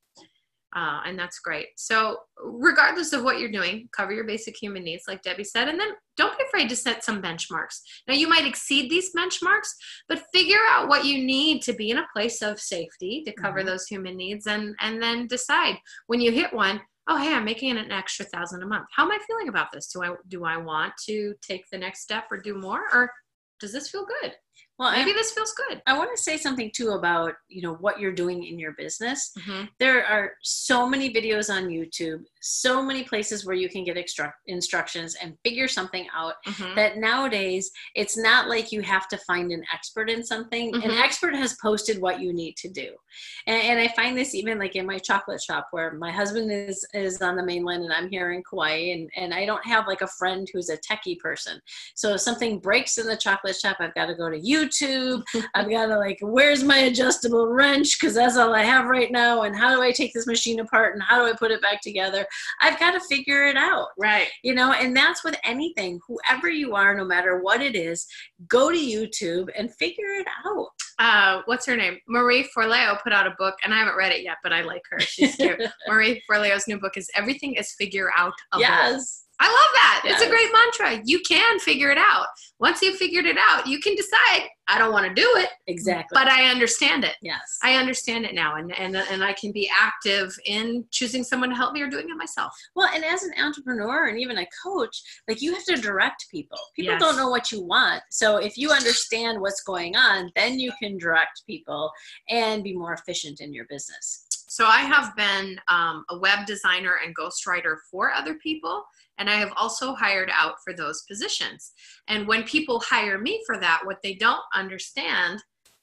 And that's great. So regardless of what you're doing, cover your basic human needs, like Debbie said, and then don't be afraid to set some benchmarks. Now, you might exceed these benchmarks, but figure out what you need to be in a place of safety to cover those human needs, and then decide when you hit one, oh, hey, I'm making an extra $1,000 a month. How am I feeling about this? Do I want to take the next step or do more, or does this feel good? Well, maybe this feels good. I want to say something too about, what you're doing in your business. There are so many videos on YouTube, so many places where you can get instructions and figure something out that nowadays it's not like you have to find an expert in something. An expert has posted what you need to do. And I find this even like in my chocolate shop, where my husband is on the mainland and I'm here in Kauai, and I don't have like a friend who's a techie person. So if something breaks in the chocolate shop, I've got to go to YouTube. I've got to where's my adjustable wrench? Because that's all I have right now. And how do I take this machine apart? And how do I put it back together? I've got to figure it out. Right. And that's with anything, whoever you are, no matter what it is, go to YouTube and figure it out. What's her name? Marie Forleo put out a book, and I haven't read it yet, but I like her. She's cute. Marie Forleo's new book is Everything is Figure Outable. Yes. I love that. Yes. It's a great mantra. You can figure it out. Once you've figured it out, you can decide, I don't want to do it. Exactly. But I understand it. Yes. I understand it now. And I can be active in choosing someone to help me or doing it myself. Well, and as an entrepreneur and even a coach, you have to direct people. People don't know what you want. So if you understand what's going on, then you can direct people and be more efficient in your business. So I have been a web designer and ghostwriter for other people, and I have also hired out for those positions. And when people hire me for that, what they don't understand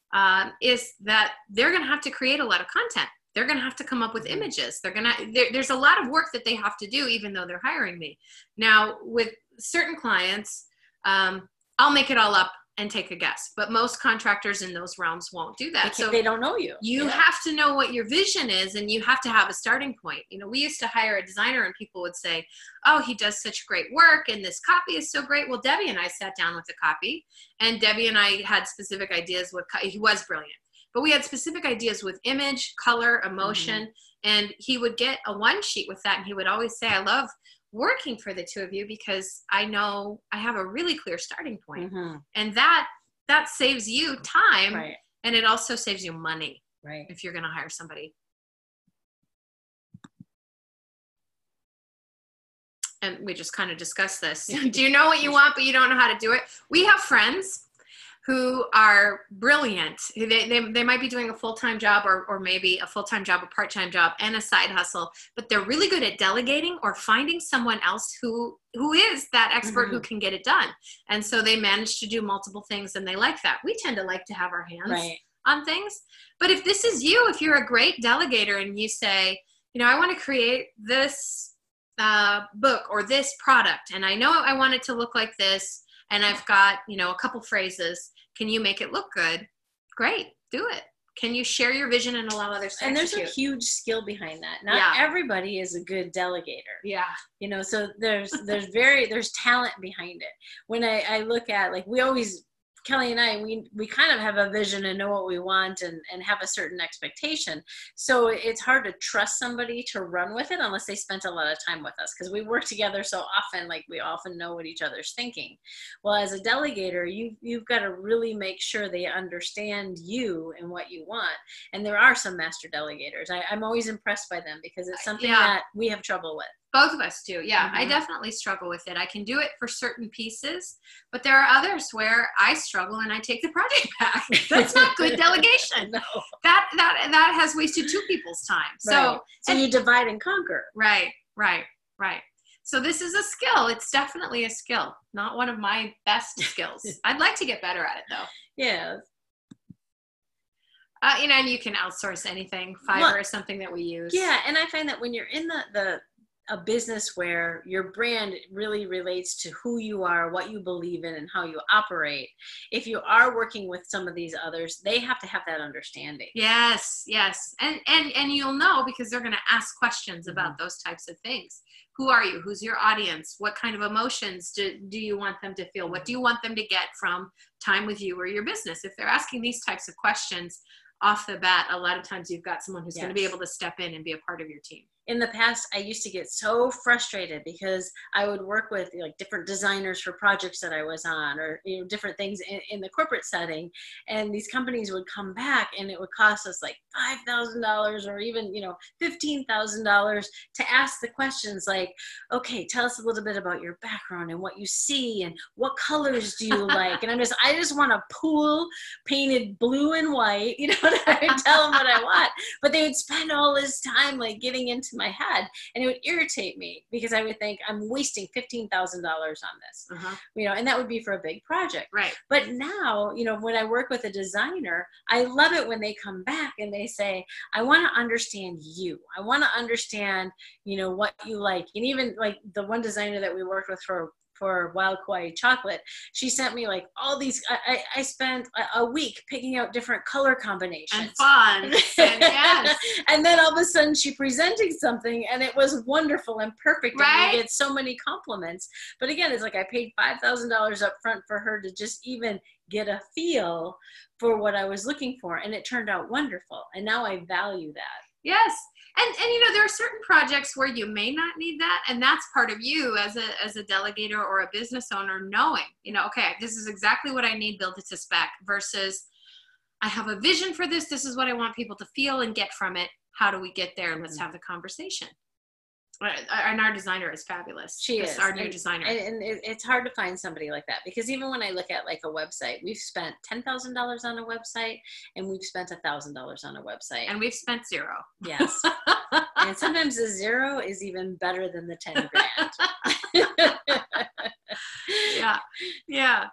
is that they're going to have to create a lot of content. They're going to have to come up with images. There's a lot of work that they have to do, even though they're hiring me. Now, with certain clients, I'll make it all up and take a guess. But most contractors in those realms won't do that. So they don't know you. You have to know what your vision is, and you have to have a starting point. We used to hire a designer and people would say, oh, he does such great work and this copy is so great. Well, Debbie and I sat down with the copy, and Debbie and I had specific ideas with, he was brilliant, but we had specific ideas with image, color, emotion, and he would get a one sheet with that, and he would always say, I love working for the two of you because I know I have a really clear starting point. And that saves you time, right, and it also saves you money, right, if you're going to hire somebody. And we just kind of discussed this. Do you know what you want, but you don't know how to do it? We have friends who are brilliant. They might be doing a full-time job or maybe a full-time job, a part-time job, and a side hustle, but they're really good at delegating or finding someone else who is that expert who can get it done. And so they manage to do multiple things, and they like that. We tend to like to have our hands on things. But if this is you, if you're a great delegator and you say, I want to create this book or this product, and I know I want it to look like this, and I've got, a couple phrases. Can you make it look good? Great, do it. Can you share your vision and allow others to execute? There's a huge skill behind that. Not everybody is a good delegator. Yeah. So there's talent behind it. When I look at, Kelly and I, we kind of have a vision and know what we want and have a certain expectation. So it's hard to trust somebody to run with it unless they spent a lot of time with us, because we work together so often, we often know what each other's thinking. Well, as a delegator, you've got to really make sure they understand you and what you want. And there are some master delegators. I'm always impressed by them because it's something that we have trouble with. Both of us do. Yeah, I definitely struggle with it. I can do it for certain pieces, but there are others where I struggle and I take the project back. That's not good delegation. No. That has wasted two people's time. So you divide and conquer. Right. So this is a skill. It's definitely a skill. Not one of my best skills. I'd like to get better at it though. Yeah. And you can outsource anything. Fiverr is something that we use. Yeah, and I find that when you're in the a business where your brand really relates to who you are, what you believe in, and how you operate, if you are working with some of these others, they have to have that understanding. Yes, yes. And you'll know because they're going to ask questions about those types of things. Who are you? Who's your audience? What kind of emotions do you want them to feel? What do you want them to get from time with you or your business? If they're asking these types of questions off the bat, a lot of times you've got someone who's going to be able to step in and be a part of your team. In the past, I used to get so frustrated because I would work with like different designers for projects that I was on, or different things in the corporate setting, and these companies would come back and it would cost us like $5,000 or even $15,000 to ask the questions like, okay, tell us a little bit about your background and what you see and what colors do you like, and I just want a pool painted blue and white, and I would tell them what I want, but they would spend all this time like getting into my head, and it would irritate me because I would think I'm wasting $15,000 on this, and that would be for a big project. Right. But now, when I work with a designer, I love it when they come back and they say, I want to understand you. I want to understand, what you like. And even like the one designer that we worked with for Wild Kauai chocolate, she sent me like all these, I spent a week picking out different color combinations. And fun. And yes. And then all of a sudden she presented something and it was wonderful and perfect. Right? And we get so many compliments. But again, it's like I paid $5,000 up front for her to just even get a feel for what I was looking for. And it turned out wonderful. And now I value that. Yes. And there are certain projects where you may not need that. And that's part of you as a delegator or a business owner knowing, okay, this is exactly what I need, build it to spec, versus I have a vision for this. This is what I want people to feel and get from it. How do we get there? Let's have the conversation. And our designer is fabulous. She is our new designer. And it's hard to find somebody like that, because even when I look at like a website, we've spent $10,000 on a website and we've spent $1,000 on a website. And we've spent zero. Yes. And sometimes the zero is even better than the 10 grand. Yeah. Yeah.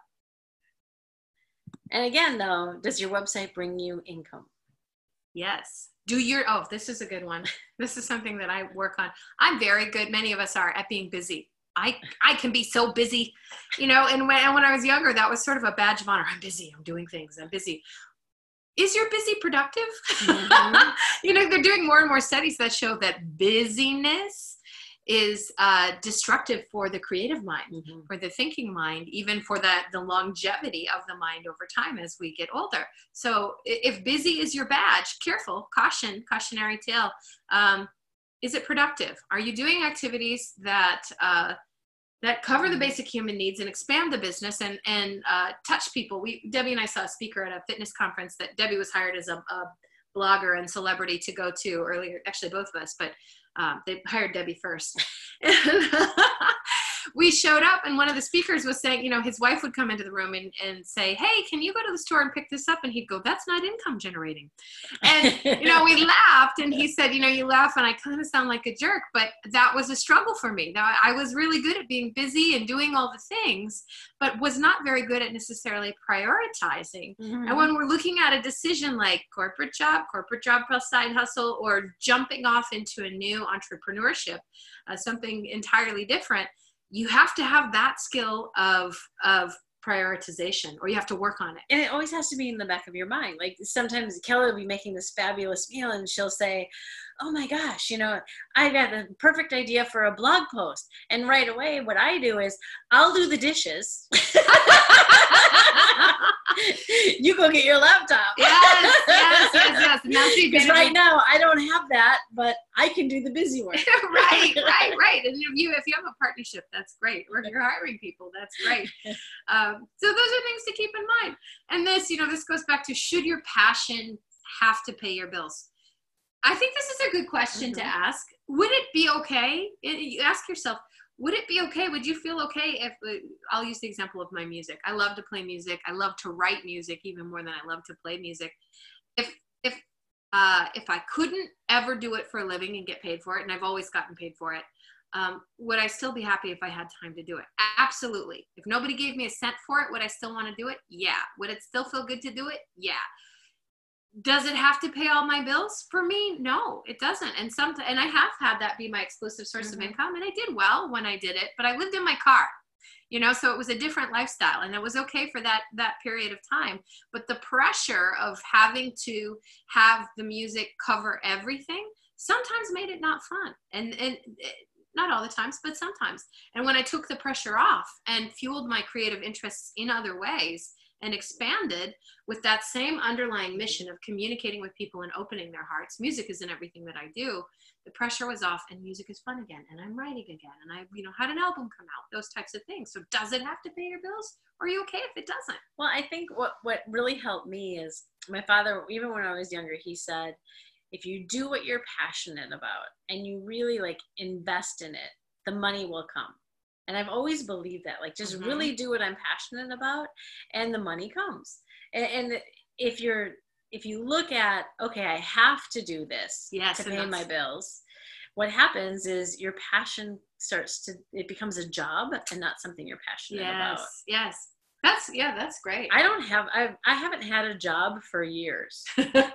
And again, though, does your website bring you income? Yes. This is a good one. This is something that I work on. I'm very good. Many of us are at being busy. I can be so busy, and when I was younger, that was sort of a badge of honor. I'm busy. I'm doing things. I'm busy. Is your busy productive? Mm-hmm. They're doing more and more studies that show that busyness is destructive for the creative mind, for the thinking mind, even for the longevity of the mind over time as we get older. So if busy is your badge, careful, cautionary tale. Is it productive? Are you doing activities that cover the basic human needs and expand the business and touch people? Debbie and I saw a speaker at a fitness conference that Debbie was hired as a blogger and celebrity to go to earlier, actually both of us, but they hired Debbie first. We showed up and one of the speakers was saying, his wife would come into the room and say, hey, can you go to the store and pick this up? And he'd go, that's not income generating. And, we laughed and he said, you laugh and I kind of sound like a jerk, but that was a struggle for me. Now, I was really good at being busy and doing all the things, but was not very good at necessarily prioritizing. Mm-hmm. And when we're looking at a decision like corporate job plus side hustle, or jumping off into a new entrepreneurship, something entirely different, you have to have that skill of prioritization, or you have to work on it. And it always has to be in the back of your mind. Like sometimes Kelly will be making this fabulous meal and she'll say, oh my gosh, I got the perfect idea for a blog post. And right away, what I do is I'll do the dishes. You go get your laptop. Yes. Because right now I don't have that, but I can do the busy work. Right. And if you have a partnership, that's great. Or if you're hiring people, that's great. So those are things to keep in mind. And this goes back to, should your passion have to pay your bills? I think this is a good question to ask. Would it be okay? You ask yourself, would it be okay? Would you feel okay if, I'll use the example of my music. I love to play music. I love to write music even more than I love to play music. If I couldn't ever do it for a living and get paid for it, and I've always gotten paid for it, would I still be happy if I had time to do it? Absolutely. If nobody gave me a cent for it, would I still want to do it? Yeah. Would it still feel good to do it? Yeah. does it have to pay all my bills? For me, no, it doesn't. And I have had that be my exclusive source of income, and I did well when I did it, but I lived in my car, so it was a different lifestyle, and it was okay for that period of time. But the pressure of having to have the music cover everything sometimes made it not fun. And not all the times, but sometimes. And when I took the pressure off and fueled my creative interests in other ways and expanded with that same underlying mission of communicating with people and opening their hearts, music is in everything that I do. The pressure was off, and music is fun again, and I'm writing again, and I had an album come out, those types of things. So does it have to pay your bills? Or are you okay if it doesn't? Well, I think what really helped me is my father, even when I was younger, he said, if you do what you're passionate about and you really invest in it, the money will come. And I've always believed that, just really do what I'm passionate about and the money comes. And if you look at, okay, I have to do this to pay my bills, what happens is your passion it becomes a job and not something you're passionate about. Yes. That's great. I haven't had a job for years.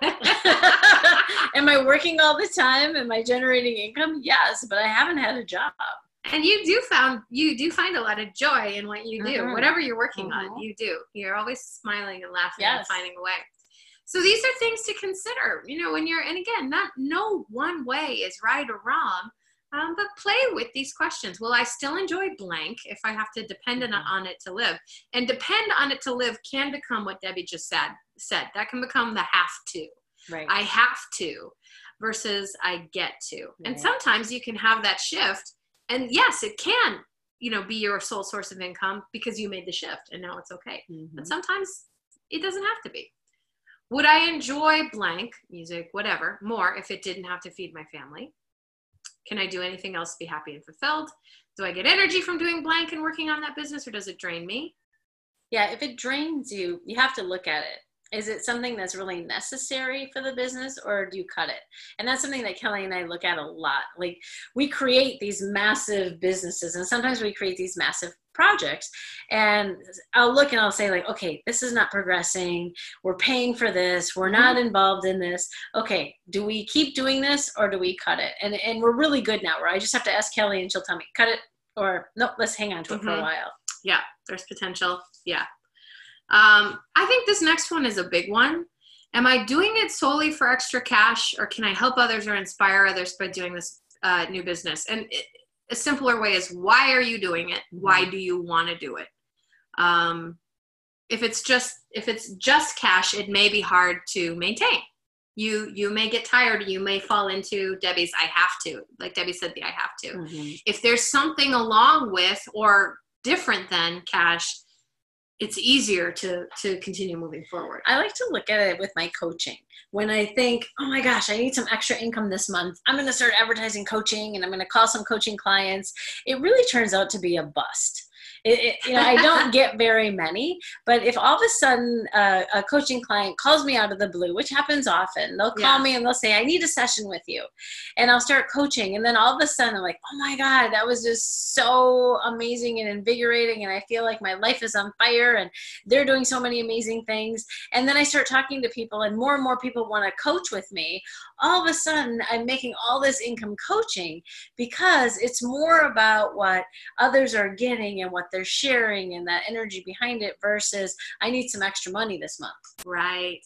Am I working all the time? Am I generating income? Yes, but I haven't had a job. And you do find a lot of joy in what you do, whatever you're working on, you do. You're always smiling and laughing and finding a way. So these are things to consider, and again, no one way is right or wrong. But play with these questions. Will I still enjoy blank if I have to depend on it to live? And depend on it to live can become what Debbie just said. That can become the have to. Right. I have to versus I get to. Right. And sometimes you can have that shift. And yes, it can, be your sole source of income because you made the shift and now it's okay. But sometimes it doesn't have to be. Would I enjoy blank, music, whatever, more if it didn't have to feed my family? Can I do anything else to be happy and fulfilled? Do I get energy from doing blank and working on that business, or does it drain me? Yeah, if it drains you, you have to look at it. Is it something that's really necessary for the business, or do you cut it? And that's something that Kelly and I look at a lot. We create these massive businesses, and sometimes we create these massive projects, and I'll look and I'll say okay, this is not progressing. We're paying for this. We're not involved in this. Okay, do we keep doing this or do we cut it? And we're really good now where I just have to ask Kelly and she'll tell me, cut it, or nope, let's hang on to it for a while. Yeah, there's potential. Yeah. I think this next one is a big one. Am I doing it solely for extra cash, or can I help others or inspire others by doing this new business? And a simpler way is, why are you doing it? Why do you want to do it? If it's just cash, it may be hard to maintain. You may get tired. You may fall into Debbie's I have to. Like Debbie said, the I have to. If there's something along with or different than cash, it's easier to continue moving forward. I like to look at it with my coaching. When I think, oh my gosh, I need some extra income this month, I'm going to start advertising coaching and I'm going to call some coaching clients. It really turns out to be a bust. I don't get very many, but if all of a sudden a coaching client calls me out of the blue, which happens often, they'll call me and they'll say, I need a session with you. And I'll start coaching. And then all of a sudden I'm like, oh my God, that was just so amazing and invigorating. And I feel like my life is on fire and they're doing so many amazing things. And then I start talking to people and more people want to coach with me. All of a sudden I'm making all this income coaching because it's more about what others are getting and what they're sharing and that energy behind it versus I need some extra money this month. Right.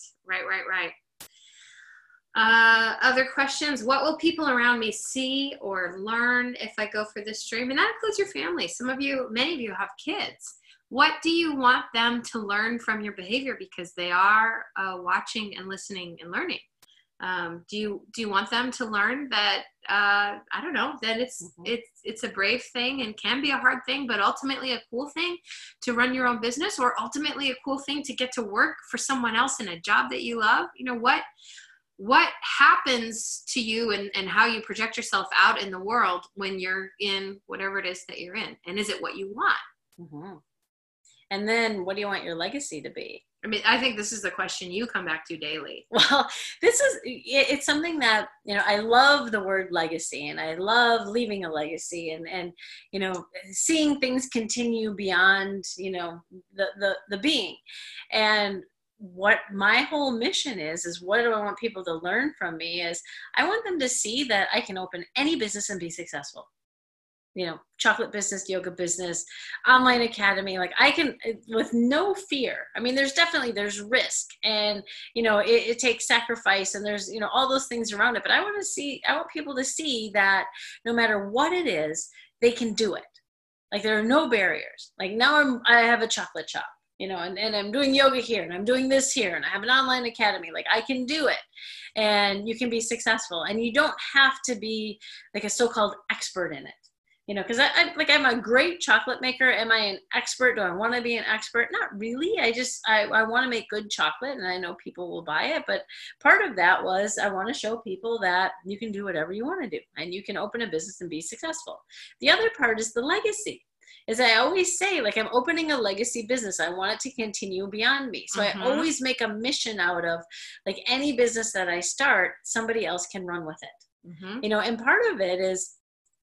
Other questions. What will people around me see or learn if I go for this stream? And that includes your family. Many of you have kids. What do you want them to learn from your behavior? Because they are watching and listening and learning. Do you want them to learn that, I don't know, that it's a brave thing and can be a hard thing, but ultimately a cool thing to run your own business, or ultimately a cool thing to get to work for someone else in a job that you love? What happens to you and how you project yourself out in the world when you're in whatever it is that you're in? And is it what you want? And then what do you want your legacy to be? I mean, I think this is the question you come back to daily. Well, it's something that, I love the word legacy, and I love leaving a legacy and seeing things continue beyond, the being. And what my whole mission is what do I want people to learn from me is I want them to see that I can open any business and be successful. Chocolate business, yoga business, online academy, like I can, with no fear. I mean, there's risk and, it takes sacrifice and there's, all those things around it. But I want people to see that no matter what it is, they can do it. Like there are no barriers. Like now I have a chocolate shop, and I'm doing yoga here and I'm doing this here and I have an online academy. Like I can do it and you can be successful and you don't have to be like a so-called expert in it. Because I'm a great chocolate maker. Am I an expert? Do I want to be an expert? Not really. I want to make good chocolate and I know people will buy it. But part of that was I want to show people that you can do whatever you want to do and you can open a business and be successful. The other part is the legacy. As I always say, like I'm opening a legacy business. I want it to continue beyond me. So I always make a mission out of like any business that I start, somebody else can run with it. And part of it is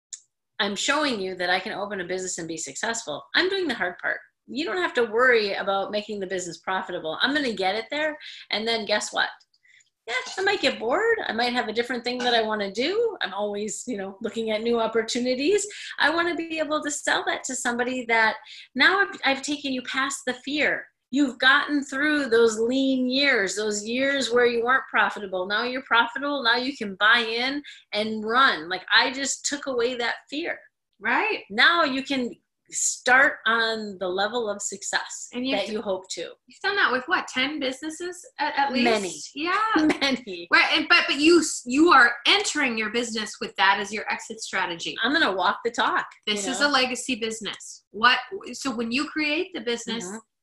I'm showing you that I can open a business and be successful. I'm doing the hard part. You don't have to worry about making the business profitable. I'm going to get it there. And then guess what? Yeah, I might get bored. I might have a different thing that I want to do. I'm always, looking at new opportunities. I want to be able to sell that to somebody that now I've taken you past the fear. You've gotten through those lean years, those years where you weren't profitable. Now you're profitable. Now you can buy in and run. Like I just took away that fear. Right. Now you can start on the level of success and that you hope to. You've done that with what, 10 businesses at least? Many. Yeah. Many. Right. But you are entering your business with that as your exit strategy. I'm going to walk the talk. This is a legacy business. So when you create the business,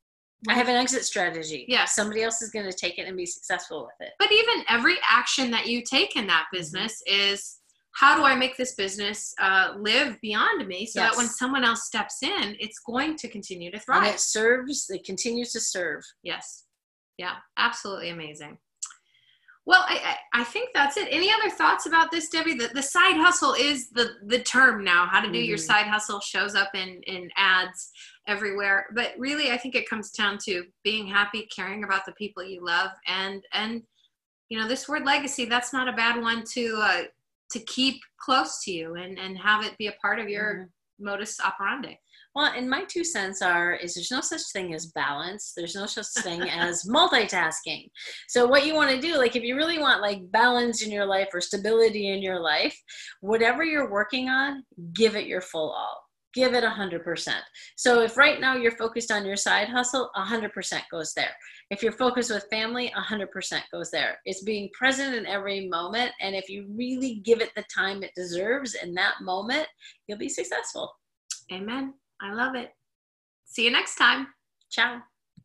I have an exit strategy. Yeah. Somebody else is going to take it and be successful with it. But even every action that you take in that business is, how do I make this business live beyond me so that when someone else steps in, it's going to continue to thrive. And it continues to serve. Yes. Yeah. Absolutely amazing. Well, I think that's it. Any other thoughts about this, Debbie? The side hustle is the term now. How to do your side hustle shows up in ads everywhere. But really, I think it comes down to being happy, caring about the people you love. And this word legacy, that's not a bad one to keep close to you and have it be a part of your modus operandi. Well, and my 2 cents is there's no such thing as balance. There's no such thing as multitasking. So what you want to do, like if you really want like balance in your life or stability in your life, whatever you're working on, give it your full all. Give it 100%. So if right now you're focused on your side hustle, 100% goes there. If you're focused with family, 100% goes there. It's being present in every moment. And if you really give it the time it deserves in that moment, you'll be successful. Amen. I love it. See you next time. Ciao.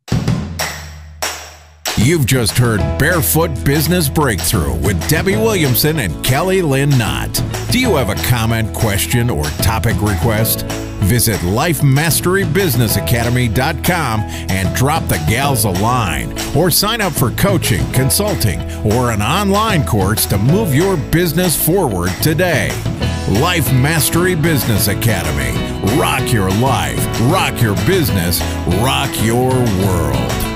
You've just heard Barefoot Business Breakthrough with Debbie Williamson and Kelly Lynn Knott. Do you have a comment, question, or topic request? Visit LifeMasteryBusinessAcademy.com and drop the gals a line, or sign up for coaching, consulting, or an online course to move your business forward today. Life Mastery Business Academy. Rock your life, rock your business, rock your world.